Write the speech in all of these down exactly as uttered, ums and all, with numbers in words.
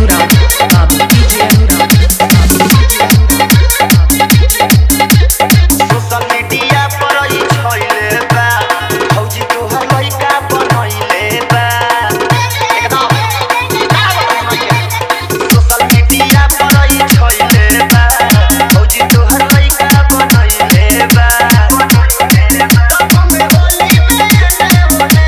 Anurag, Babu D J Anurag, Babu D J social media पर ई छइले बा भौजी तोहर लइका बनइले बा एकदम सोशल मीडिया पर ई छइले बा भौजी तोहर लइका बनइले बा हमें होली में ने होले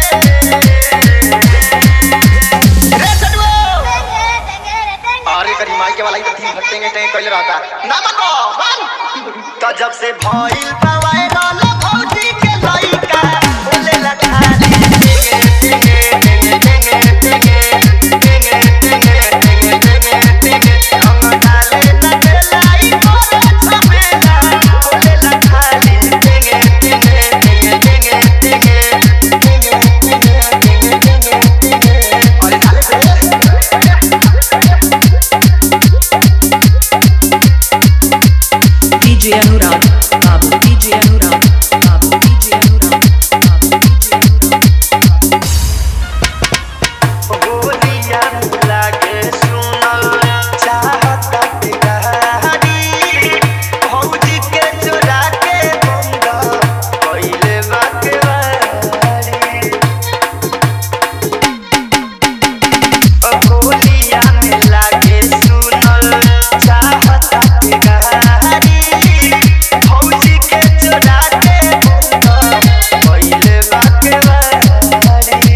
रे सडुओ अरे करी माई के वाला ही तो दिन भटकेंगे टें कइले रहता ना मको बन तो जब से भइल बा वायरल भौजी के लइका बोले ला खाली टेंगे टेंगे टेंगे टेंगे टेंगे टेंगे टेंगे टेंगे टेंगे हम डाले न देलाई मोरे छमेला बोले ला खाली टेंगे टेंगे टेंगे टेंगे टेंगे टेंगे टेंगे टेंगे अरे डाले रे D J Anurag, Babu D J Anurag, Babu D J Anurag, Babu D J Anurag, Babu होलिया लागे सुनल चाहता के कहानी भौजी के चोरा के बंद कइले बाके वारी होलिया में लागे सुनल चाहता के कहानी भौजी के चोरा के बंद कइले बाके वारी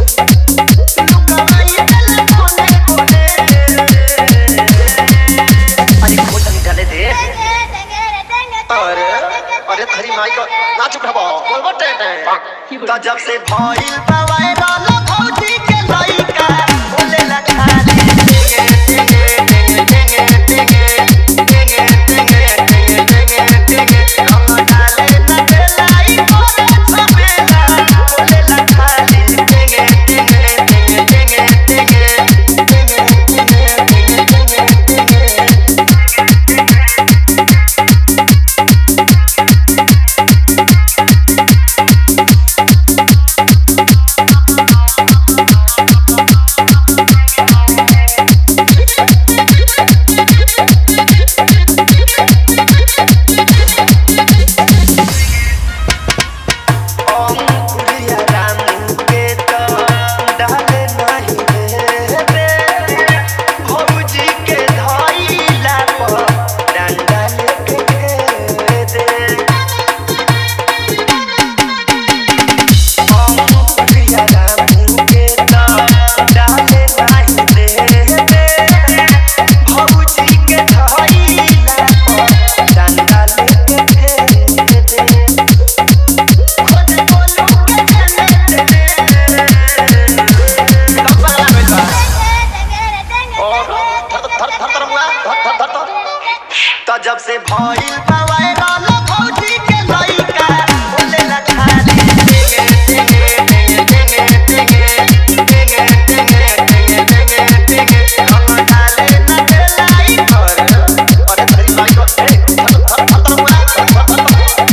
लुकाई दिल कोने कोने अरे खोटा निकाले दे अरे अरे खरी माई को ना चुप रहो बोल बटे तो जब से भइल बा वायरल भौजी के लइका बोले ला खाली टेंगे टेंगे टेंगे टेंगे टेंगे टेंगे टेंगे टेंगे टेंगे हम डाले न देलाई मोरे छमेला बोले ला खाली टेंगे टेंगे टेंगे टेंगे टेंगे टेंगे टेंगे अंकुरिया रामू के तो डाले नहीं देबे भौजी के धइला पर डंडा लेके दे अंकुरिया रामू के तो डाले नहीं देबे भौजी के धइला पर डंडा लेके दे खोदे बोलू के चले चले लंबा लगा गइल बा और धर धर धर धर मुआ धर धर धर धर तो जब से भइल बा वायरल भौजी के लइका बोले ला खाली टेंगे टेंगे टेंगे टेंगे टेंगे टेंगे टेंगे टेंगे टेंगे हम डाले न देलाई पर अरे खरी माई को ए धर धर धर धर मुआ धर धर धर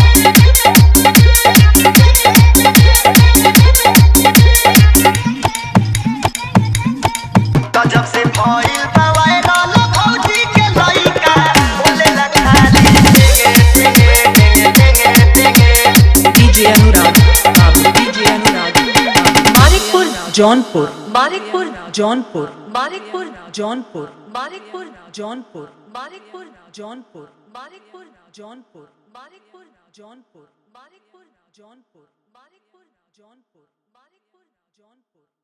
तो जब से भइल बा वायरल भौजी के लइका बोले ला खाली टेंगे टेंगे टेंगे टेंगे D J Anurag, Babu D J Anurag, Manikpur, Jaunpur, Manikpur, Jaunpur, Manikpur, Jaunpur, Manikpur, Jaunpur, Manikpur, Jaunpur, Manikpur, Jaunpur, Manikpur, Jaunpur, Manikpur, Jaunpur, Manikpur, Jaunpur, Manikpur, Jaunpur.